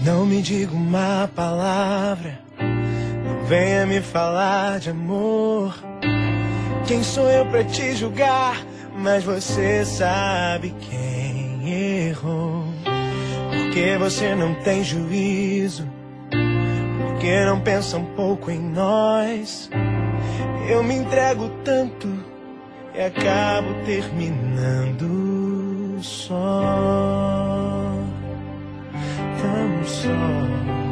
Não me diga uma palavra, não venha me falar de amor. Quem sou eu pra te julgar? Mas você sabe quem errou. Porque você não tem juízo, porque não pensa um pouco em nós. Eu me entrego tanto e acabo terminando só, tão só.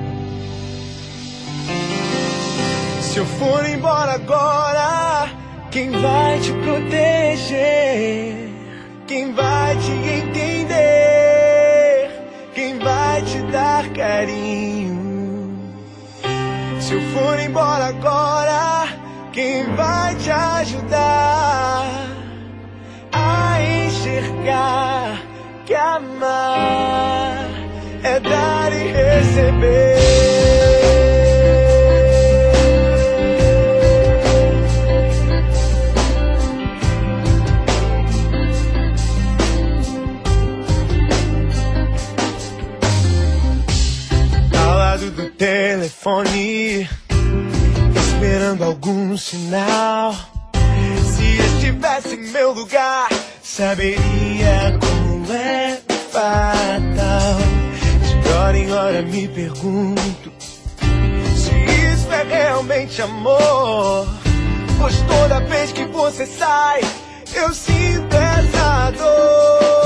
Se eu for embora agora, quem vai te proteger? Quem vai te entender? Quem vai te dar carinho? Se eu for embora agora, quem vai te ajudar a enxergar que amar é dar e receber? Ao lado do telefone, esperando algum sinal. Se estivesse em meu lugar, saberia como é fatal. De hora em hora me pergunto se isso é realmente amor, pois toda vez que você sai, eu sinto essa dor.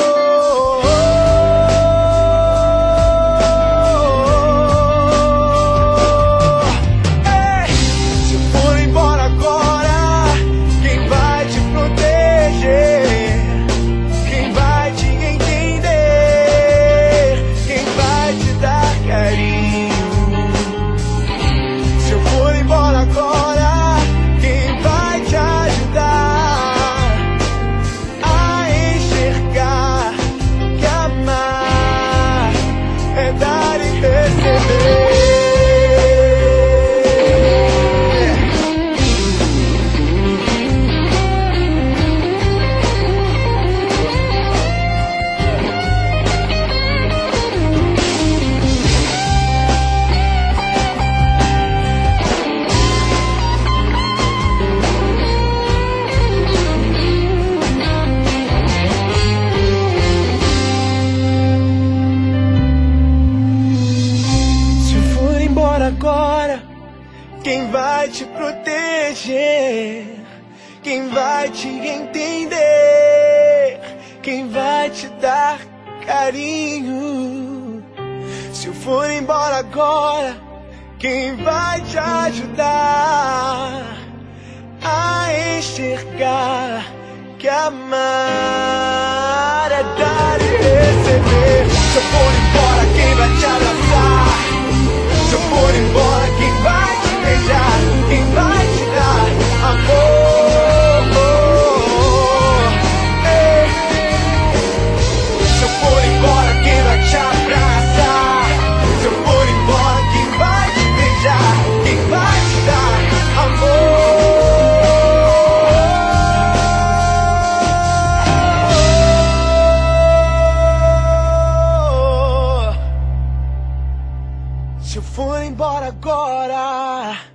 Agora, quem vai te proteger? Quem vai te entender? Quem vai te dar carinho? Se eu for embora agora, quem vai te ajudar a enxergar que amar é dar e receber? Se eu for embora, quem vai te abraçar? Se eu for embora, quem vai te beijar? Quem vai te dar amor? Se eu for embora, quem vai te abraçar? Se eu for embora, quem vai te beijar? Quem vai te dar amor? Se eu for embora agora,